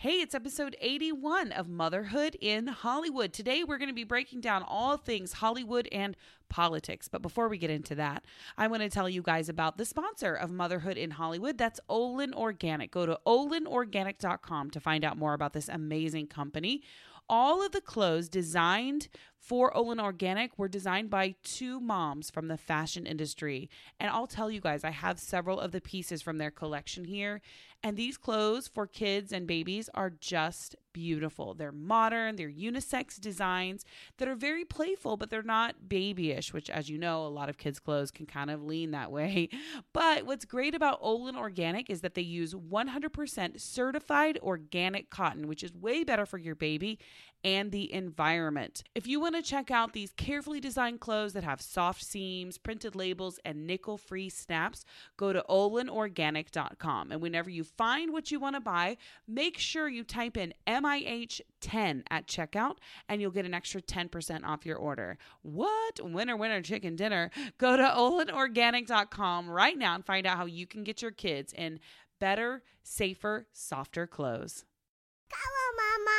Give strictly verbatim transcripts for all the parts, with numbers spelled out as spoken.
Hey, it's episode eighty-one of Motherhood in Hollywood. Today, we're going to be breaking down all things Hollywood and politics. But before we get into that, I want to tell you guys about the sponsor of Motherhood in Hollywood. That's Olin Organic. Go to olin organic dot com to find out more about this amazing company. All of the clothes designed for Olin Organic were designed by two moms from the fashion industry. And I'll tell you guys, I have several of the pieces from their collection here. And these clothes for kids and babies are just beautiful. They're modern, they're unisex designs that are very playful, but they're not babyish, which, as you know, a lot of kids' clothes can kind of lean that way. But what's great about Olin Organic is that they use one hundred percent certified organic cotton, which is way better for your baby and the environment. If you want to check out these carefully designed clothes that have soft seams, printed labels, and nickel-free snaps, go to olin organic dot com. And whenever you find what you want to buy, make sure you type in M I H ten at checkout, and you'll get an extra ten percent off your order. What? Winner, winner, chicken dinner. Go to olin organic dot com right now and find out how you can get your kids in better, safer, softer clothes. Come on, Mama.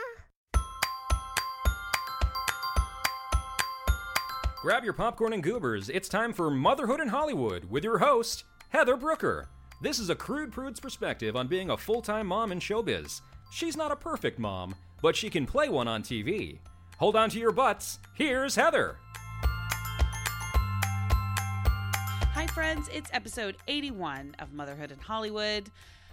Grab your popcorn and goobers. It's time for Motherhood in Hollywood with your host, Heather Brooker. This is a crude prude's perspective on being a full-time mom in showbiz. She's not a perfect mom, but she can play one on T V. Hold on to your butts. Here's Heather. Hi, friends. It's episode eighty-one of Motherhood in Hollywood.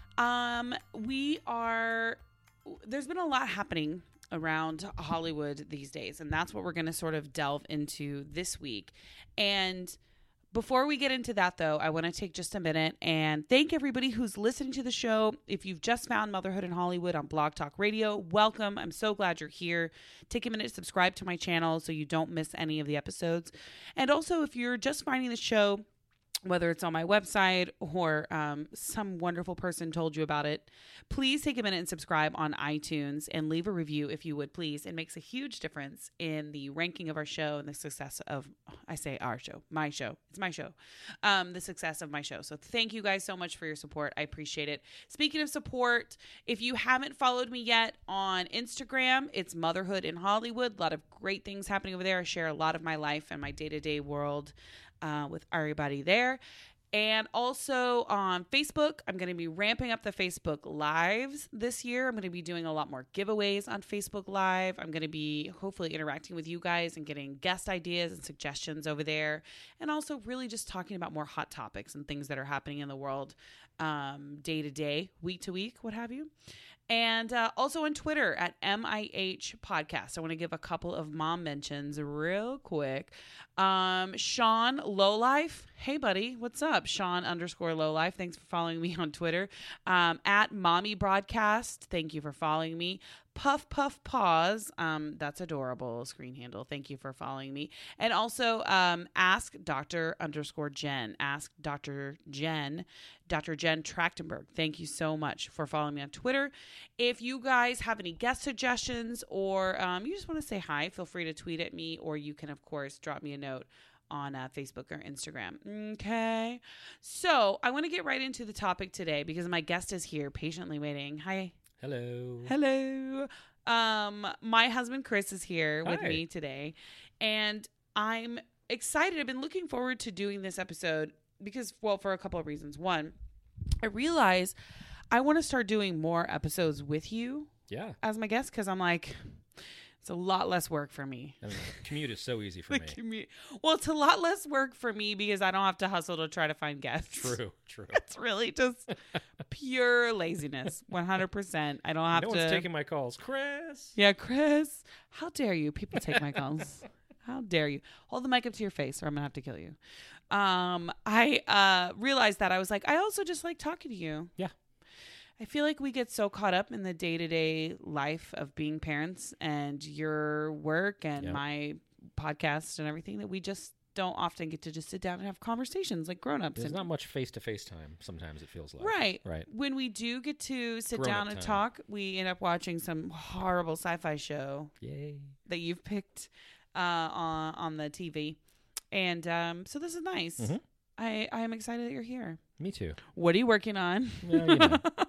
Um, we are... There's been a lot happening around Hollywood these days, and that's what we're going to sort of delve into this week. And before we get into that, though, I want to take just a minute and thank everybody who's listening to the show. If you've just found Motherhood in Hollywood on Blog Talk Radio, welcome. I'm so glad you're here. Take a minute to subscribe to my channel so you don't miss any of the episodes. And also, if you're just finding the show, whether it's on my website or um, some wonderful person told you about it, please take a minute and subscribe on iTunes and leave a review if you would, please. It makes a huge difference in the ranking of our show and the success of, I say our show, my show. It's my show. Um, the success of my show. So thank you guys so much for your support. I appreciate it. Speaking of support, if you haven't followed me yet on Instagram, it's Motherhood in Hollywood. A lot of great things happening over there. I share a lot of my life and my day-to-day world Uh, with everybody there. And also on Facebook, I'm going to be ramping up the Facebook Lives this year. I'm going to be doing a lot more giveaways on Facebook Live. I'm going to be hopefully interacting with you guys and getting guest ideas and suggestions over there. And also really just talking about more hot topics and things that are happening in the world um, day to day, week to week, what have you. And uh, also on Twitter at M I H Podcast. I want to give a couple of mom mentions real quick. Um, Sean Lowlife. Hey, buddy. What's up? Sean underscore Lowlife. Thanks for following me on Twitter. Um, at Mommy Broadcast. Thank you for following me. Puff Puff Paws. Um, that's adorable screen handle. Thank you for following me. And also um, Ask Doctor underscore Jen. Ask Doctor Jen. Doctor Jen Trachtenberg. Thank you so much for following me on Twitter. If you guys have any guest suggestions or um, you just want to say hi, feel free to tweet at me, or you can, of course, drop me a note on uh, Facebook or Instagram. Okay. So I want to get right into the topic today because my guest is here patiently waiting. Hi. Hello. Hello. Um, my husband, Chris, is here with Hi. me today, and I'm excited. I've been looking forward to doing this episode because, well, for a couple of reasons. One, I realize I want to start doing more episodes with you Yeah. as my guest because I'm like, it's a lot less work for me. I mean, commute is so easy for The me. commu- well, it's a lot less work for me because I don't have to hustle to try to find guests. True, true. It's really just pure laziness. one hundred percent. I don't have no to. one's taking my calls. Chris. Yeah, Chris. How dare you? People take my calls. How dare you? Hold the mic up to your face or I'm going to have to kill you. Um, I uh, realized that. I was like, I also just like talking to you. Yeah. I feel like we get so caught up in the day-to-day life of being parents and your work and Yep. my podcast and everything that we just don't often get to just sit down and have conversations like grown-ups. There's and, not much face-to-face time sometimes, it feels like. right. Right. When we do get to sit Grown-up down and time. talk, we end up watching some horrible sci-fi show Yay. that you've picked uh, on, on the T V. And um, so this is nice. Mhm. I, I am excited that you're here. Me too. What are you working on? Well, you know,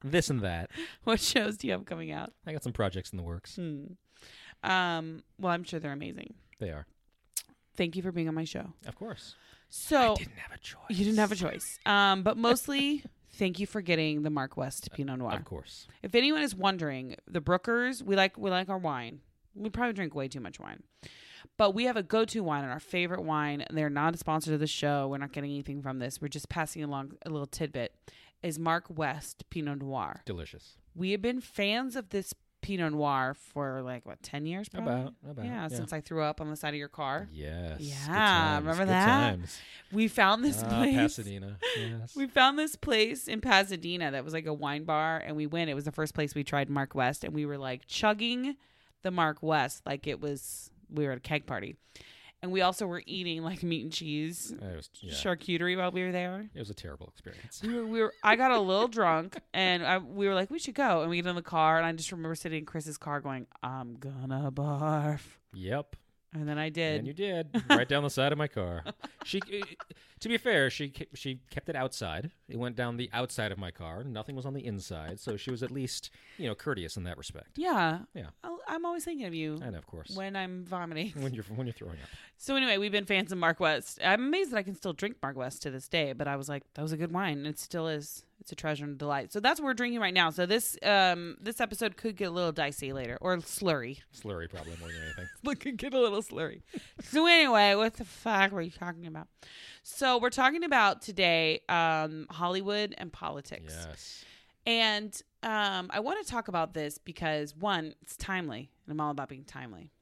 this and that. What shows do you have coming out? I got some projects in the works. Hmm. Um, well, I'm sure they're amazing. They are. Thank you for being on my show. Of course. So I didn't have a choice. You didn't have a choice. Um, but mostly, thank you for getting the Mark West Pinot Noir. Of course. If anyone is wondering, the Brookers, we like we like our wine. We probably drink way too much wine. But we have a go-to wine and our favorite wine. They're not a sponsor of the show. We're not getting anything from this. We're just passing along a little tidbit. Is Mark West Pinot Noir. Delicious. We have been fans of this Pinot Noir for like, what, ten years probably? About. about yeah, yeah, since I threw up on the side of your car. Yes. Yeah, Good times, remember good that? Times. We found this Ah, place. Pasadena. Yes. We found this place in Pasadena that was like a wine bar, and we went. It was the first place we tried Mark West, and we were like chugging the Mark West like it was, we were at a keg party. And we also were eating like meat and cheese It was, yeah. charcuterie while we were there. It was a terrible experience. We were, we were I got a little drunk, and I, we were like, we should go. And we get in the car, and I just remember sitting in Chris's car going, I'm gonna barf. Yep. And then I did. And you did. Right down the side of my car. She, to be fair, she she kept it outside. It went down the outside of my car. Nothing was on the inside. So she was at least, you know, courteous in that respect. Yeah. Yeah. I'll, I'm always thinking of you. And of course. When I'm vomiting. When you're when you're throwing up. So anyway, we've been fans of Mark West. I'm amazed that I can still drink Mark West to this day, but I was like, that was a good wine, and it still is. It's a treasure and a delight. So that's what we're drinking right now. So this um this episode could get a little dicey later, or slurry. Slurry, probably more than anything. It could get a little slurry. So anyway, what the fuck were you talking about? So we're talking about today um Hollywood and politics. Yes. And um I want to talk about this because, one, it's timely, and I'm all about being timely.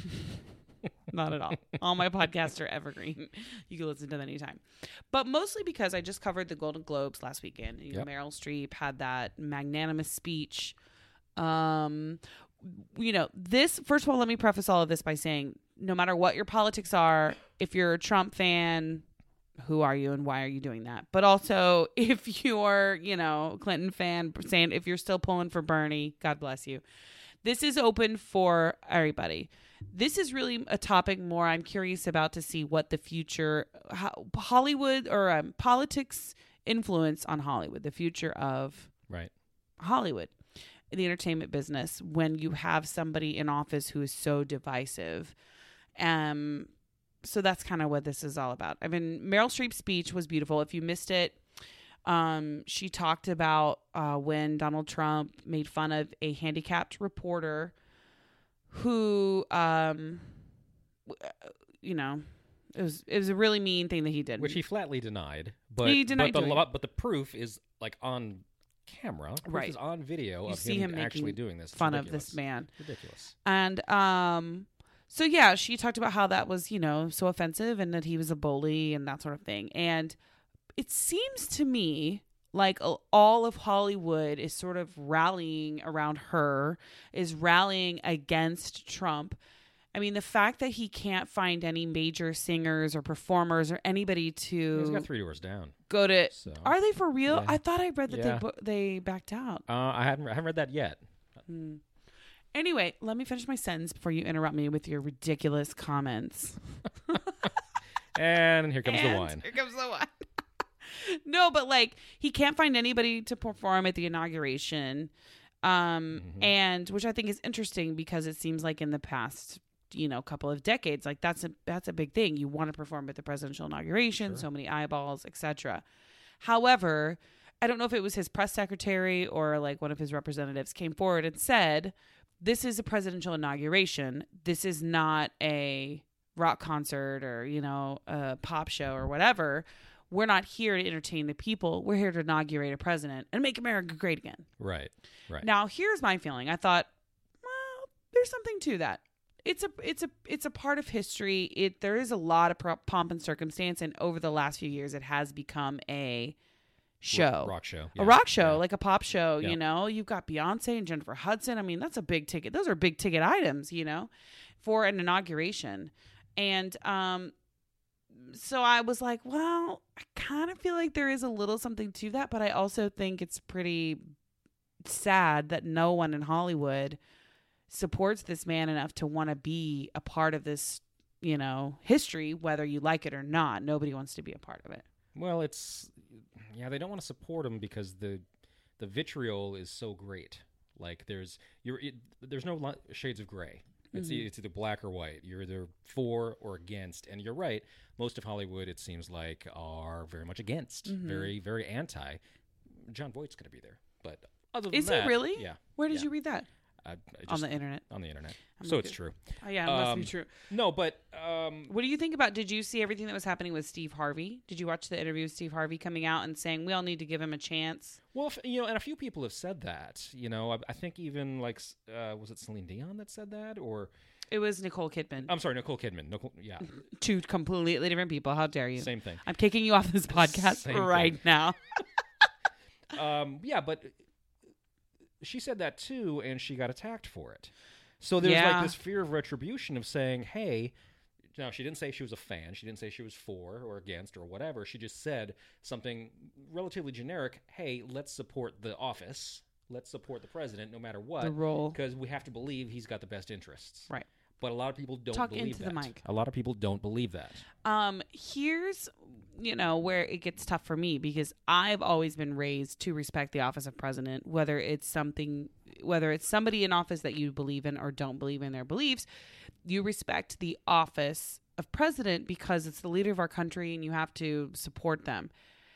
Not at all. All my podcasts are evergreen. You can listen to them anytime. But mostly because I just covered the Golden Globes last weekend. You Yep. know, Meryl Streep had that magnanimous speech. Um, you know, this, first of all, let me preface all of this by saying, no matter what your politics are, if you're a Trump fan, who are you and why are you doing that? But also, if you're, you know, Clinton fan, saying if you're still pulling for Bernie, God bless you. This is open for everybody. This is really a topic more I'm curious about to see what the future, how Hollywood or um, politics influence on Hollywood, the future of Right. Hollywood, the entertainment business, when you have somebody in office who is so divisive. Um, so that's kind of what this is all about. I mean, Meryl Streep's speech was beautiful. If you missed it, um, she talked about uh, when Donald Trump made fun of a handicapped reporter who, um, you know, it was it was a really mean thing that he did. Which he flatly denied. But, He denied but, the, doing lo- but the proof is like on camera. Proof Right. is on video You of see him, him actually making doing this. It's fun of ridiculous. this man. Ridiculous. And um, so, yeah, she talked about how that was, you know, so offensive and that he was a bully and that sort of thing. And it seems to me like all of Hollywood is sort of rallying around her, is rallying against Trump. I mean, the fact that he can't find any major singers or performers or anybody to He's got Three Doors Down. go to. So. Are they for real? Yeah. I thought I read that Yeah. they bu- they backed out. Uh, I hadn't I haven't read that yet. Hmm. Anyway, let me finish my sentence before you interrupt me with your ridiculous comments. And here comes And the wine. Here comes the wine. No, but like he can't find anybody to perform at the inauguration, um, Mhm. and which I think is interesting because it seems like in the past, you know, couple of decades, like that's a that's a big thing. You want to perform at the presidential inauguration, Sure. so many eyeballs, et cetera. However, I don't know if it was his press secretary or like one of his representatives came forward and said, "This is a presidential inauguration. This is not a rock concert or, you know, a pop show or whatever. We're not here to entertain the people. We're here to inaugurate a president and make America great again." Right. Right. Now, here's my feeling. I thought, well, there's something to that. It's a it's a it's a part of history. It there is a lot of pro- pomp and circumstance, and over the last few years, it has become a show, Rock, rock show. a Yeah. rock show, Yeah. like a pop show. Yeah. You know, you've got Beyonce and Jennifer Hudson. I mean, that's a big ticket. Those are big ticket items, you know, for an inauguration. And um, so I was like, well, I kind of feel like there is a little something to that, but I also think it's pretty sad that no one in Hollywood supports this man enough to want to be a part of this, you know, history, whether you like it or not. Nobody wants to be a part of it. Well, it's yeah, they don't want to support him because the the vitriol is so great. Like there's you're it, there's no li- shades of gray. It's, Mm-hmm. e- it's either black or white. You're either for or against. And you're right. Most of Hollywood, it seems like, are very much against, Mm-hmm. very, very anti. John Voight's going to be there. But other than Is that, he really? Yeah. Where did yeah. you read that? I, I just, On the internet. On the internet. I'm so like, it's true. Oh, yeah, it must Um, be true. No, but um, What do you think about, did you see everything that was happening with Steve Harvey? Did you watch the interview with Steve Harvey coming out and saying, we all need to give him a chance? well, if, you know, and a few people have said that. You know, I, I think even like, uh, was it Celine Dion that said that, or It was Nicole Kidman. I'm sorry, Nicole Kidman. Nicole, yeah, Two completely different people. How dare you? same thing. I'm kicking you off this podcast Same right thing. now. Um, yeah, but she said that too, and she got attacked for it. So there's Yeah. like this fear of retribution of saying, hey, now she didn't say she was a fan. She didn't say she was for or against or whatever. She just said something relatively generic. Hey, let's support the office. Let's support the president no matter what. The role. Because we have to believe he's got the best interests. Right. But a lot of people don't Talk believe into that. the mic. A lot of people don't believe that. Um, here's, you know, where it gets tough for me because I've always been raised to respect the office of president, whether it's something, whether it's somebody in office that you believe in or don't believe in their beliefs, you respect the office of president because it's the leader of our country and you have to support them.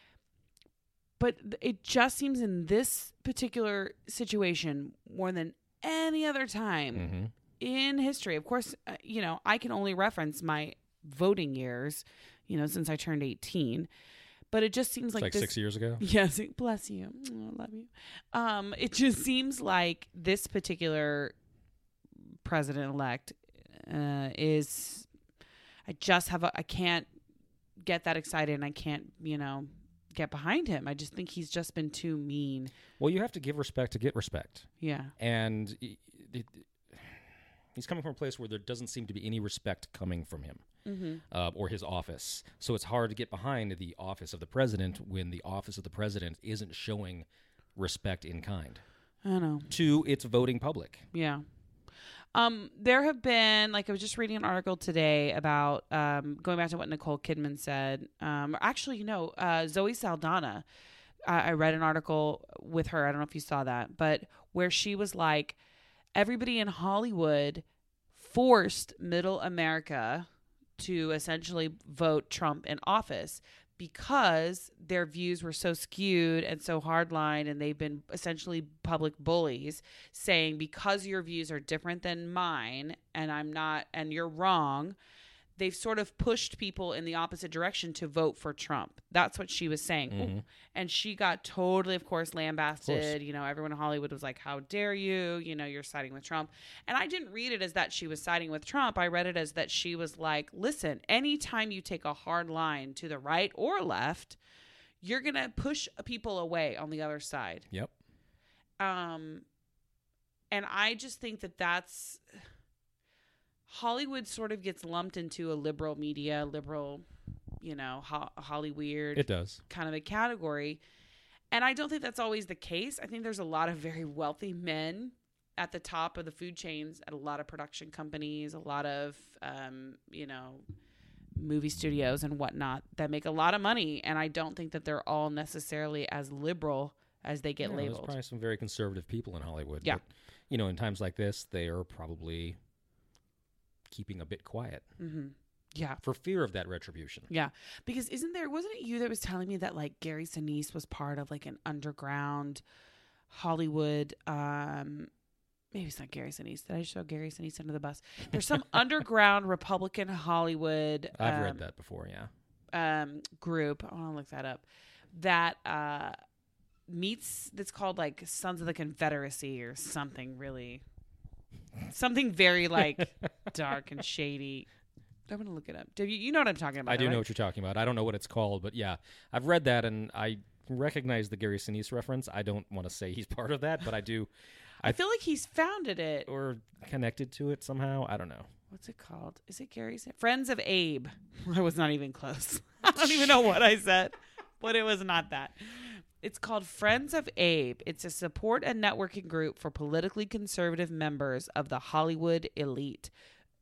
But it just seems in this particular situation more than any other time Mm-hmm. in history, of course, uh, you know, I can only reference my voting years, you know, since I turned eighteen. But it just seems It's like, like this, six years ago. Yes, bless you. Oh, I love you. Um, it just seems like this particular president-elect uh, is. I just have a. I can't get that excited, and I can't, you know, get behind him. I just think he's just been too mean. Well, you have to give respect to get respect. Yeah. And it, it, he's coming from a place where there doesn't seem to be any respect coming from him Mm-hmm. uh, or his office. So it's hard to get behind the office of the president when the office of the president isn't showing respect in kind I know. to its voting public. Yeah. Um, there have been, like, I was just reading an article today about, um, going back to what Nicole Kidman said. Um, or actually, you know, uh, Zoe Saldana, I, I read an article with her. I don't know if you saw that, but where she was like, everybody in Hollywood forced middle America to essentially vote Trump in office because their views were so skewed and so hardline, and they've been essentially public bullies saying, because your views are different than mine and I'm not, and you're wrong, they've sort of pushed people in the opposite direction to vote for Trump. That's what she was saying. Mm-hmm. Ooh. And she got totally, of course, lambasted. Of course. You know, everyone in Hollywood was like, how dare you? You know, you're siding with Trump. And I didn't read it as that she was siding with Trump. I read it as that she was like, listen, anytime you take a hard line to the right or left, you're going to push people away on the other side. Yep. Um, and I just think that that's... Hollywood sort of gets lumped into a liberal media, liberal, you know, ho- Hollyweird It does. kind of a category. And I don't think that's always the case. I think there's a lot of very wealthy men at the top of the food chains at a lot of production companies, a lot of, um, you know, movie studios and whatnot that make a lot of money. And I don't think that they're all necessarily as liberal as they get Yeah, labeled. There's probably some very conservative people in Hollywood. Yeah. But, you know, in times like this, they are probably keeping a bit quiet Mm-hmm. Yeah. for fear of that retribution. Yeah. Because isn't there, wasn't it you that was telling me that like Gary Sinise was part of like an underground Hollywood, um, maybe it's not Gary Sinise. Did I show Gary Sinise under the bus? There's some underground Republican Hollywood. I've um, read that before, yeah. Um, group. I want to look that up. That, uh, meets, that's called like Sons of the Confederacy or something really, something very like dark and shady. I'm going to look it up. Do you, you know what I'm talking about? I do right? know what you're talking about. I don't know what it's called, but yeah, I've read that and I recognize the Gary Sinise reference. I don't want to say he's part of that, but I do. I, I feel like he's founded it. Or connected to it somehow. I don't know. What's it called? Is it Gary's? Friends of Abe. I was not even close. I don't even know what I said, but it was not that. It's called Friends of Abe. It's a support and networking group for politically conservative members of the Hollywood elite.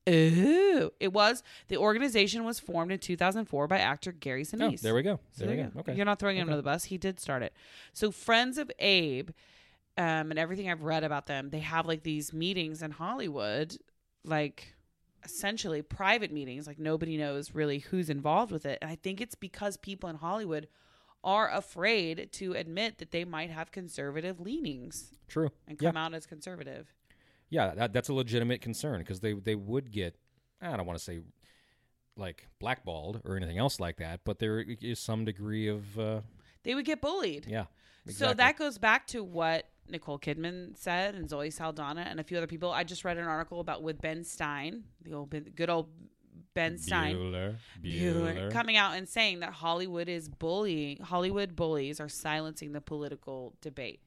Ooh. It was, the organization was formed in two thousand four by actor Gary Oh, Sinise. there we go. So There we go. Okay. You're not throwing him Okay. under the bus. He did start it. So Friends of Abe, um, and everything I've read about them, they have like these meetings in Hollywood, like essentially private meetings. Like nobody knows really who's involved with it. And I think it's because people in Hollywood are afraid to admit that they might have conservative leanings True. and Yeah. come out as conservative. Yeah, that, that's a legitimate concern because they, they would get, I don't want to say like blackballed or anything else like that, but there is some degree of, uh, They would get bullied. yeah. So Exactly. that goes back to what Nicole Kidman said and Zoe Saldana and a few other people. I just read an article about with Ben Stein, the old Ben, good old Ben Stein, Bueller, Bueller, Bueller. coming out and saying that Hollywood is bullying. Hollywood bullies are silencing the political debate.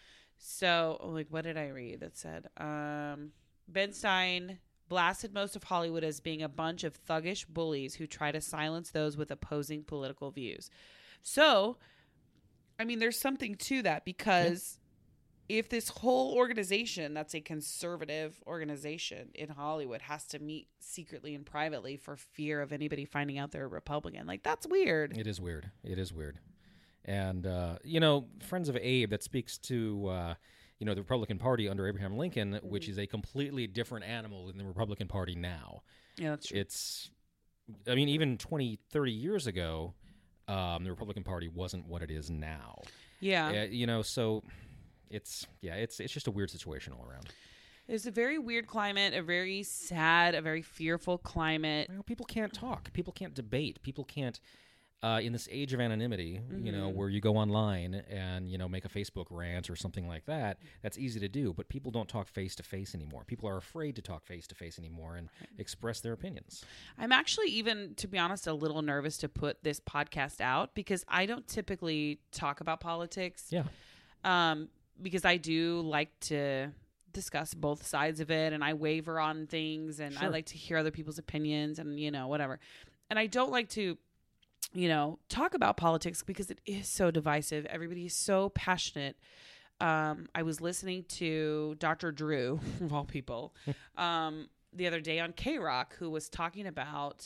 So, like, what did I read that said? Um, Ben Stein blasted most of Hollywood as being a bunch of thuggish bullies who try to silence those with opposing political views. So, I mean, there's something to that because yeah. if this whole organization that's a conservative organization in Hollywood has to meet secretly and privately for fear of anybody finding out they're a Republican, like, that's weird. It is weird. It is weird. And, uh, you know, Friends of Abe, that speaks to, uh, you know, the Republican Party under Abraham Lincoln, mm-hmm. which is a completely different animal than the Republican Party now. Yeah, that's true. It's, I mean, even twenty, thirty years ago, um, the Republican Party wasn't what it is now. Yeah. Uh, you know, so it's, yeah, it's it's just a weird situation all around. It's a very weird climate, a very sad, a very fearful climate. Well, people can't talk. People can't debate. People can't... Uh, in this age of anonymity, mm-hmm. you know, where you go online and, you know, make a Facebook rant or something like that, that's easy to do. But people don't talk face-to-face anymore. People are afraid to talk face-to-face anymore and express their opinions. I'm actually even, to be honest, a little nervous to put this podcast out because I don't typically talk about politics. Yeah. Um, because I do like to discuss both sides of it and I waver on things and Sure. I like to hear other people's opinions and, you know, whatever. And I don't like to... you know, talk about politics because it is so divisive. Everybody is so passionate. Um, I was listening to Doctor Drew, of all people, um, the other day on K-Rock, who was talking about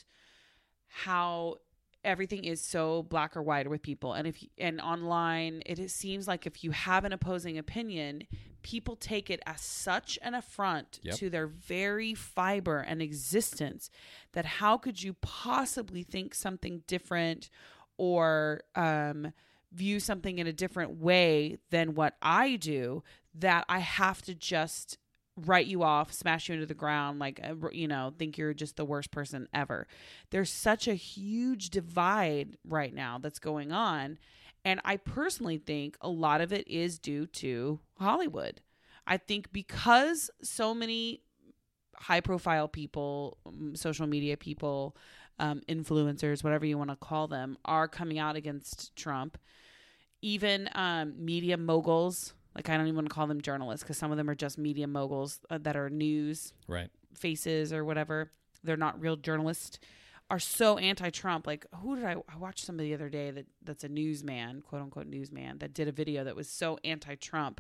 how everything is so black or white with people. And if and online, it is, seems like if you have an opposing opinion, people take it as such an affront Yep. to their very fiber and existence that how could you possibly think something different or um, view something in a different way than what I do, that I have to just write you off, smash you into the ground, like, uh, you know, think you're just the worst person ever. There's such a huge divide right now that's going on. And I personally think a lot of it is due to Hollywood. I think because so many high profile people, social media people, um, influencers, whatever you want to call them, are coming out against Trump. Even um, media moguls, like I don't even want to call them journalists because some of them are just media moguls uh, that are news Right. faces or whatever. They're not real journalists. Are so anti-Trump. Like, who did I, I watched somebody the other day that that's a newsman, quote unquote newsman, that did a video that was so anti-Trump,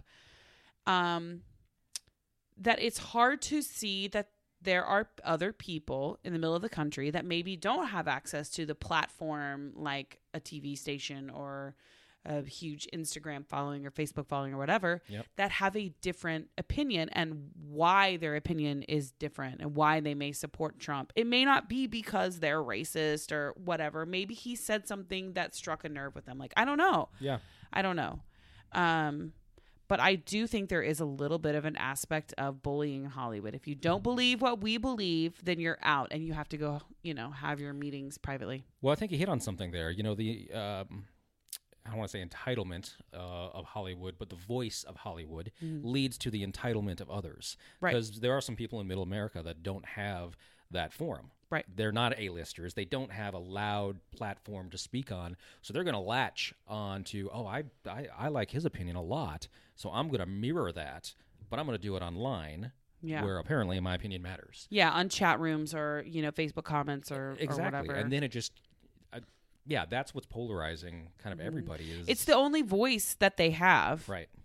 um, that it's hard to see that there are other people in the middle of the country that maybe don't have access to the platform like a T V station or a huge Instagram following or Facebook following or whatever, Yep. that have a different opinion and why their opinion is different and why they may support Trump. It may not be because they're racist or whatever. Maybe he said something that struck a nerve with them. Like, I don't know. Yeah. I don't know. Um, but I do think there is a little bit of an aspect of bullying in Hollywood. If you don't believe what we believe, then you're out and you have to go, you know, have your meetings privately. Well, I think you hit on something there. You know, the... Um, I don't want to say entitlement uh, of Hollywood, but the voice of Hollywood Mm. leads to the entitlement of others. Right. Because there are some people in Middle America that don't have that forum. Right. They're not A-listers. They don't have a loud platform to speak on. So they're going to latch on to, oh, I, I, I like his opinion a lot, so I'm going to mirror that, but I'm going to do it online. Yeah. Where apparently my opinion matters. Yeah, on chat rooms or, you know, Facebook comments or, Exactly. or whatever. And then it just... Yeah, that's what's polarizing kind of everybody is... It's the only voice that they have. Right.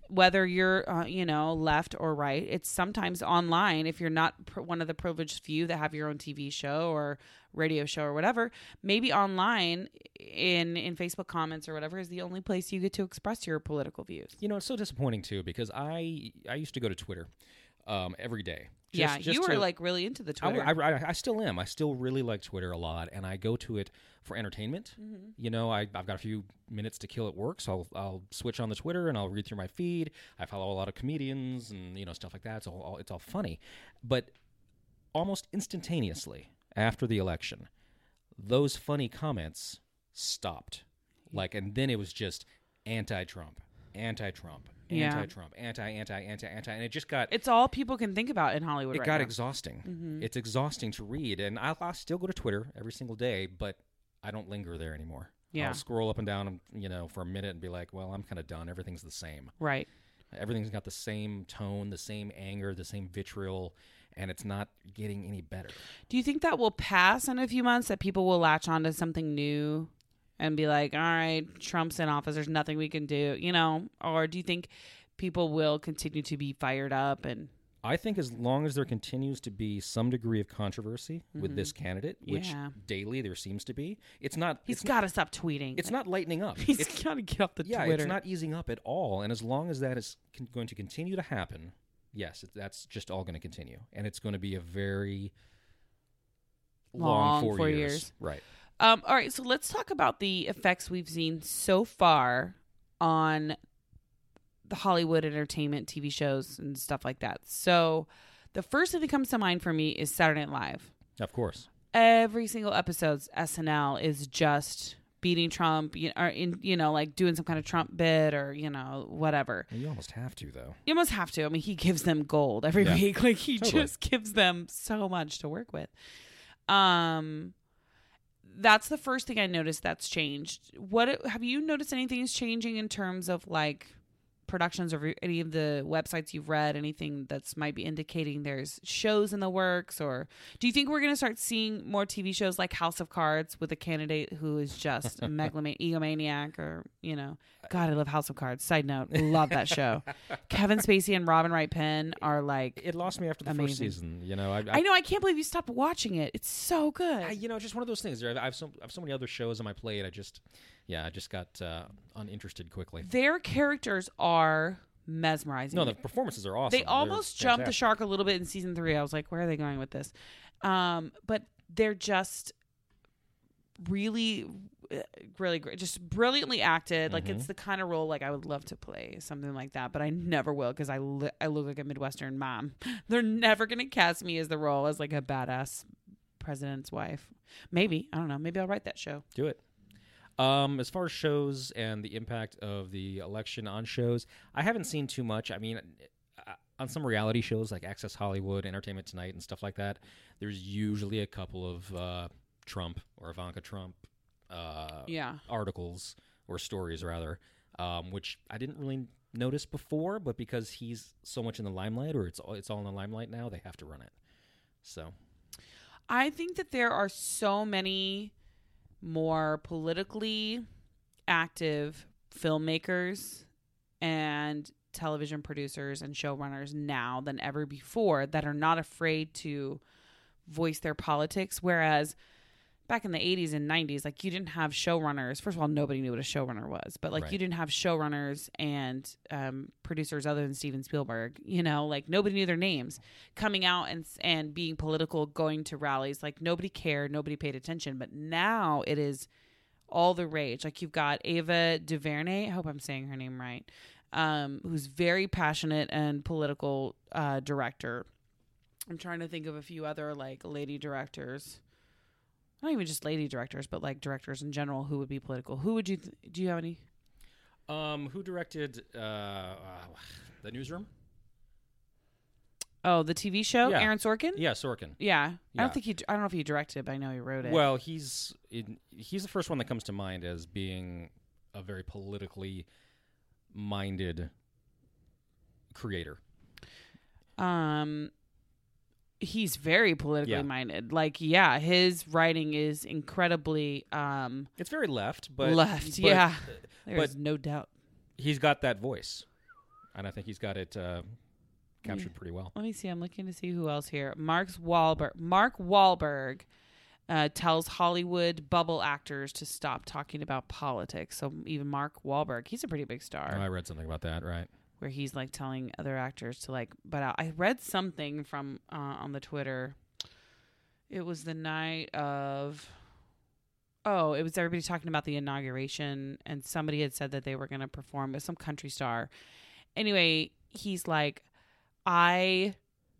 whether you're, uh, you know, left or right, it's sometimes online. If you're not pr- one of the privileged few that have your own T V show or radio show or whatever, maybe online in, in Facebook comments or whatever is the only place you get to express your political views. You know, it's so disappointing too, because I I used to go to Twitter um, every day. Just, yeah, just you were to, like really into the Twitter. I, I, I still am. I still really like Twitter a lot, and I go to it for entertainment. Mm-hmm. You know, I, I've got a few minutes to kill at work, so I'll, I'll switch on the Twitter and I'll read through my feed. I follow a lot of comedians and, you know, stuff like that. It's all, all it's all funny. But almost instantaneously after the election, those funny comments stopped. Like, and then it was just anti-Trump, anti-Trump. Yeah. Anti-Trump, anti, anti, anti, anti, and it just got... It's all people can think about in Hollywood It right got now. exhausting. Mm-hmm. It's exhausting to read, and I'll, I'll still go to Twitter every single day, but I don't linger there anymore. Yeah. I'll scroll up and down, you know, for a minute and be like, well, I'm kind of done. Everything's the same. Right. Everything's got the same tone, the same anger, the same vitriol, and it's not getting any better. Do you think that will pass in a few months, that people will latch onto something new and be like, all right, Trump's in office, there's nothing we can do, you know? Or do you think people will continue to be fired up? And I think as long as there continues to be some degree of controversy mm-hmm. with this candidate, which yeah. daily there seems to be, it's not... He's it's got to not, stop tweeting. It's not lightening up. He's it's, got to get off the yeah, Twitter. it's not easing up at all. And as long as that is con- going to continue to happen, yes, it, that's just all going to continue. And it's going to be a very long, long four, four years. years. Right. Um, all right, so let's talk about the effects we've seen so far on the Hollywood entertainment T V shows and stuff like that. So the first thing that comes to mind for me is Saturday Night Live. Of course. Every single episode's S N L is just beating Trump, you know, or in, you know, like doing some kind of Trump bit or, you know, whatever. Well, you almost have to, though. You almost have to. I mean, he gives them gold every yeah. week. Like, he totally. just gives them so much to work with. Um, that's the first thing I noticed that's changed. What have you noticed anything is changing in terms of, like, productions or any of the websites you've read, anything that's might be indicating there's shows in the works? Or do you think we're going to start seeing more T V shows like House of Cards with a candidate who is just a megalomaniac, egomaniac, or, you know, God, I love House of Cards. Side note, love that show. Kevin Spacey and Robin Wright Penn are like, it lost me after the amazing. first season. You know, I, I, I know, I can't believe you stopped watching it. It's so good. I, you know, just one of those things. I have so I have so many other shows on my plate. I just, yeah, I just got uh, uninterested quickly. Their characters are mesmerizing. No, the performances are awesome. They almost they're jumped the fantastic. shark a little bit in season three. I was like, where are they going with this? Um, but they're just really, really great. Just brilliantly acted. Like, Mhm. it's the kind of role like I would love to play something like that, but I never will because I li- I look like a Midwestern mom. They're never gonna cast me as the role as like a badass president's wife. Maybe, I don't know. Maybe I'll write that show. Do it. Um, as far as shows and the impact of the election on shows, I haven't seen too much. I mean, uh, on some reality shows like Access Hollywood, Entertainment Tonight, and stuff like that, there's usually a couple of uh, Trump or Ivanka Trump uh, Yeah. articles or stories, rather, um, which I didn't really notice before, but because he's so much in the limelight, or it's all, it's all in the limelight now, they have to run it. So, I think that there are so many more politically active filmmakers and television producers and showrunners now than ever before that are not afraid to voice their politics. Whereas back in the eighties and nineties, like, you didn't have showrunners. First of all, nobody knew what a showrunner was, but like Right. you didn't have showrunners and um, producers other than Steven Spielberg, you know, like nobody knew their names coming out and, and being political, going to rallies. Like, nobody cared. Nobody paid attention. But now it is all the rage. Like, you've got Ava DuVernay. I hope I'm saying her name right. Um, who's very passionate and political uh, director. I'm trying to think of a few other like lady directors. Not even just lady directors, but like directors in general who would be political. Who would you, th- do you have any? um, who directed uh, uh, The Newsroom? Oh, the T V show? Yeah. Aaron Sorkin? Yeah, Sorkin. Yeah. I Yeah. don't think he, I don't know if he directed it, but I know he wrote it. Well, he's in, he's the first one that comes to mind as being a very politically minded creator. Um, he's very politically Yeah. minded. Like, yeah, his writing is incredibly um, It's very left, but left. but yeah. There's but- no doubt. he's got that voice. and I think he's got it uh, captured Yeah. pretty well. Let me see. I'm looking to see who else here. Mark Wahlberg. Mark Wahlberg uh, tells Hollywood bubble actors to stop talking about politics. So even Mark Wahlberg, he's a pretty big star. Oh, I read something about that, right? Where he's like telling other actors to like. But I, I read something from uh, on the Twitter. It was the night of. Oh, it was everybody talking about the inauguration, and somebody had said that they were going to perform with some country star. Anyway, he's like, I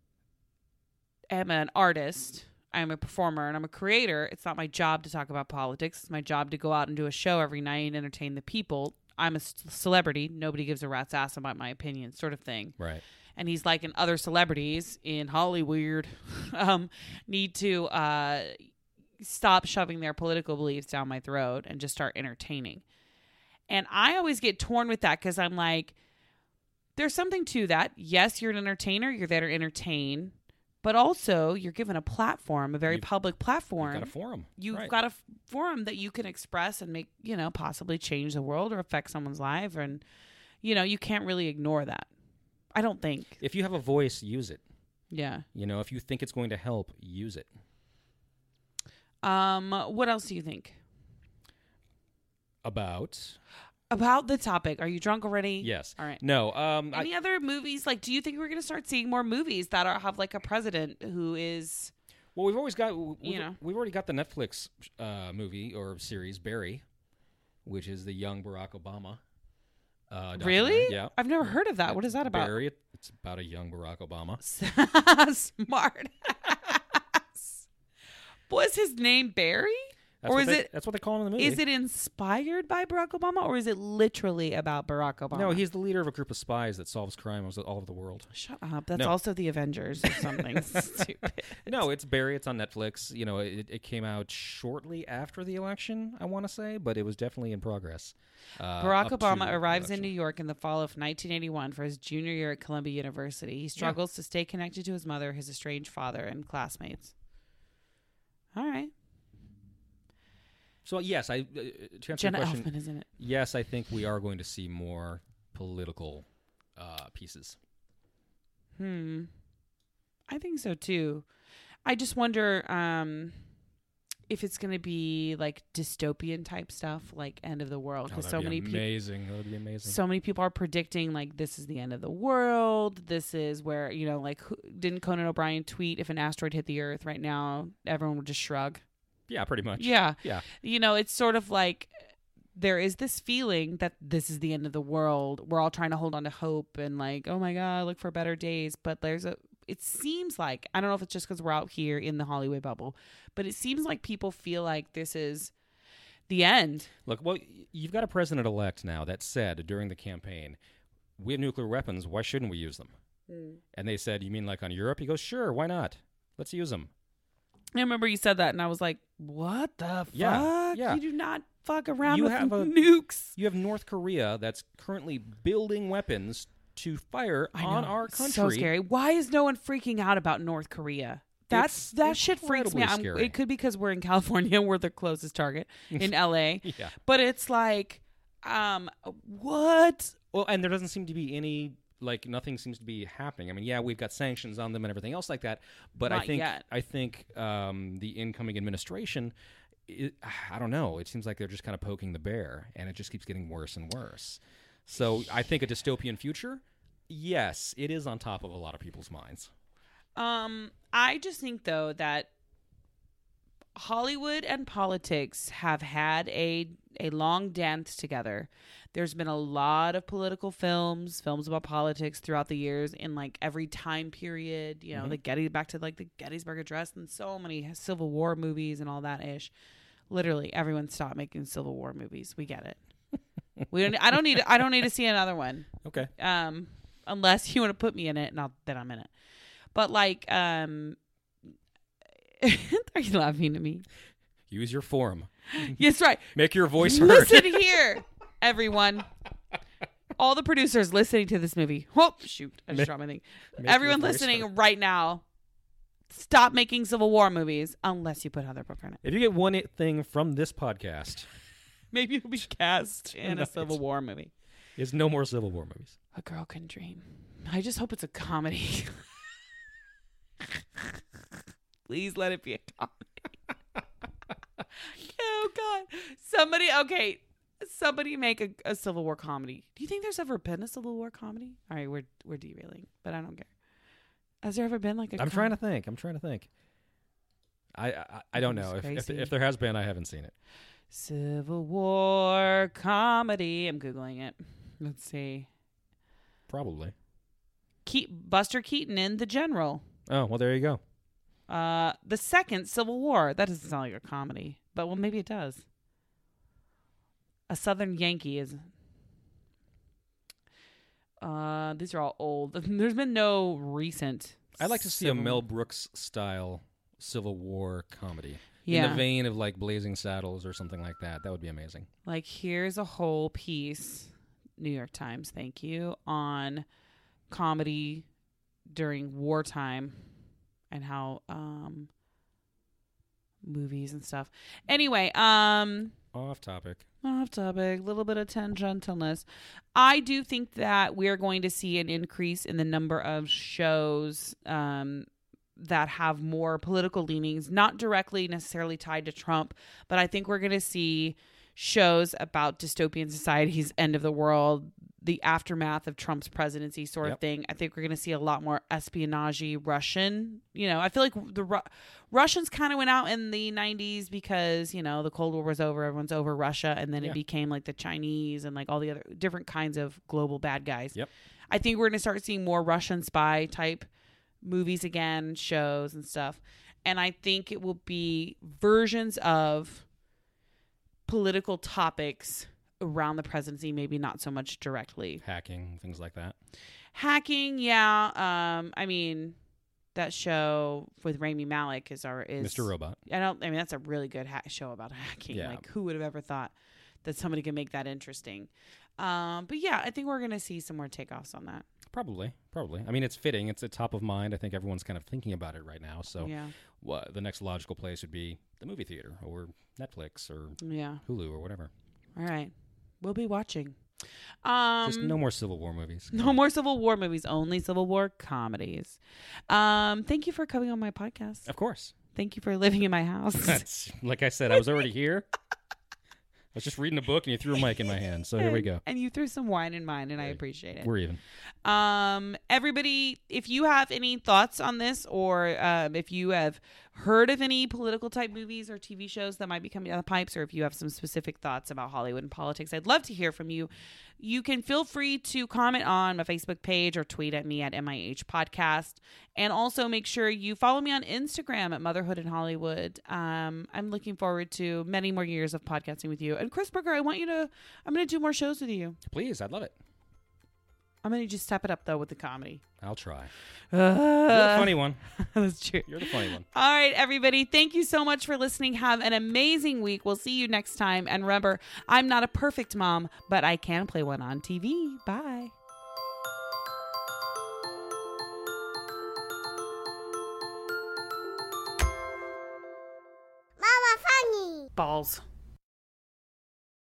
am an artist, I'm a performer, and I'm a creator. It's not my job to talk about politics. It's my job to go out and do a show every night and entertain the people. I'm a c- celebrity. Nobody gives a rat's ass about my opinion, sort of thing. Right. And he's like, and other celebrities in Hollywood um, need to uh, stop shoving their political beliefs down my throat and just start entertaining. And I always get torn with that because I'm like, there's something to that. Yes, you're an entertainer. You're there to entertain. But also, you're given a platform, a very You've- public platform. You've got a forum. You've right. got a f- forum that you can express and make, you know, possibly change the world or affect someone's life. And, you know, you can't really ignore that. I don't think. If you have a voice, use it. Yeah. You know, if you think it's going to help, use it. Um, what else do you think About about the topic? Are you drunk already? yes. All right. No. Um. I, Any other movies? Like, do you think we're going to start seeing more movies that are have like a president who is, well, we've always got. We've, You know. we've already got the Netflix uh, movie or series Barry, which is the young Barack Obama. Uh, documentary. really? Yeah. I've never heard of that. What is that about? Barry. It's about a young Barack Obama. Smart. Was his name Barry? That's Or what is they- it- That's what they call him in the movie. Is it inspired by Barack Obama, or is it literally about Barack Obama? No, he's the leader of a group of spies that solves crimes all over the world. Shut up. That's No. also the Avengers or something stupid. No, it's Barry. It's on Netflix. You know, it, it came out shortly after the election, I want to say, but it was definitely in progress. Uh, Barack up to Obama the arrives in election. New York in the fall of nineteen eighty-one for his junior year at Columbia University. He struggles to stay connected to his mother, his estranged father, and classmates. All right. So yes, I uh, to answer Jenna your question, Elfman is in it. yes, I think we are going to see more political uh, pieces. Hmm. I think so too. I just wonder um, if it's going to be like dystopian type stuff, like end of the world, because so many people. amazing. That would be amazing. So many people are predicting like this is the end of the world. This is where, you know, like who, didn't Conan O'Brien tweet if an asteroid hit the Earth right now, everyone would just shrug. yeah, pretty much. Yeah. Yeah. You know, it's sort of like there is this feeling that this is the end of the world. We're all trying to hold on to hope and like, oh my God, look for better days. But there's a, it seems like, I don't know if it's just because we're out here in the Hollywood bubble, but it seems like people feel like this is the end. Look, well, y- you've got a president-elect now that said during the campaign, we have nuclear weapons. Why shouldn't we use them? Mm. And they said, you mean like on Europe? He goes, sure, why not? Let's use them. I remember you said that, and I was like, "What the Yeah, fuck? yeah. You do not fuck around You with have a- nukes." You have North Korea that's currently building weapons to fire I on know. our country. So scary. Why is no one freaking out about North Korea? That's It's that shit freaks me incredibly out. I'm- scary. It could be because we're in California, we're the closest target in L A. Yeah. But it's like, um, what? Well, and there doesn't seem to be any, like, nothing seems to be happening. I mean, yeah, we've got sanctions on them and everything else like that, but I Not think yet. I think um, the incoming administration, it, I don't know. It seems like they're just kind of poking the bear, and it just keeps getting worse and worse. So I think a dystopian future, yes, it is on top of a lot of people's minds. Um, I just think though that Hollywood and politics have had a a long dance together. There's been a lot of political films, films about politics throughout the years in like every time period, you know, Mhm. the Getty back to like the Gettysburg Address and so many Civil War movies and all that ish. Literally everyone stopped making Civil War movies. We get it. We don't I don't need I don't need to see another one. Okay. Um unless you want to put me in it, not that I'm in it. But like um are you laughing at me? Use your forum. Yes, right. Make your voice heard. Listen here, everyone. All the producers listening to this movie. Oh, shoot. I just Make- dropped my thing. make Everyone your voice listening heard. right now, stop making Civil War movies unless you put Heather Brooker in it. If you get one thing from this podcast, Maybe it'll be cast in a Nice. Civil War movie. is no more Civil War movies. A Girl Can Dream. I just hope it's a comedy. Please let it be a comedy. Oh, God. Somebody, okay. Somebody make a, a Civil War comedy. Do you think there's ever been a Civil War comedy? All right, we're we're derailing, but I don't care. Has there ever been like a I'm com- trying to think. I'm trying to think. I I, I don't know. If, if if there has been, I haven't seen it. Civil War comedy. I'm Googling it. Let's see. Probably. Ke- Buster Keaton in The General. Oh, well, there you go. Uh, the second Civil War. That doesn't sound like a comedy, but well, maybe it does. A Southern Yankee is. Uh, these are all old. There's been no recent. I'd like to see Civil- a Mel Brooks style Civil War comedy. Yeah. In the vein of like Blazing Saddles or something like that. That would be amazing. Like, here's a whole piece, New York Times, thank you, on comedy during wartime and how um movies and stuff. Anyway, um Off topic. off topic, a little bit of tangentialness. I do think that we're going to see an increase in the number of shows um that have more political leanings, not directly necessarily tied to Trump, but I think we're going to see shows about dystopian societies, end of the world, the aftermath of Trump's presidency sort Yep. of thing. I think we're going to see a lot more espionage Russian. You know, I feel like the Ru- Russians kind of went out in the nineties because, you know, the Cold War was over. Everyone's over Russia. And then Yeah. it became like the Chinese and like all the other different kinds of global bad guys. Yep. I think we're going to start seeing more Russian spy type movies again, shows and stuff. And I think it will be versions of political topics around the presidency, maybe not so much directly. Hacking, things like that. Hacking, yeah. Um, I mean, that show with Rami Malek is our is Mister Robot. I don't. I mean, that's a really good ha- show about hacking. Yeah. Like, who would have ever thought that somebody could make that interesting? Um, but yeah, I think we're gonna see some more takeoffs on that. Probably, probably. I mean, it's fitting. It's at top of mind. I think everyone's kind of thinking about it right now. So, Yeah, what the next logical place would be the movie theater or Netflix or yeah. Hulu or whatever. All right, we'll be watching. Um, Just no more Civil War movies. No more Civil War movies, only Civil War comedies. Um, thank you for coming on my podcast. Of course. Thank you for living in my house. That's like I said. I was already here. I was just reading a book and you threw a mic in my hand. So here we go. And you threw some wine in mine, and I appreciate it. We're even. Um, everybody, if you have any thoughts on this, or um, if you have heard of any political type movies or T V shows that might be coming down the pipes, or if you have some specific thoughts about Hollywood and politics, I'd love to hear from you. You can feel free to comment on my Facebook page or tweet at me at M I H Podcast. And also make sure you follow me on Instagram at Motherhood in Hollywood. Um, I'm looking forward to many more years of podcasting with you. And Chris Brooker, I want you to, I'm going to do more shows with you. Please, I'd love it. I'm going to just step it up, though, with the comedy. I'll try. Uh, You're the funny one. That's true. You're the funny one. All right, everybody. Thank you so much for listening. Have an amazing week. We'll see you next time. And remember, I'm not a perfect mom, but I can play one on T V. Bye. Mama funny. Balls.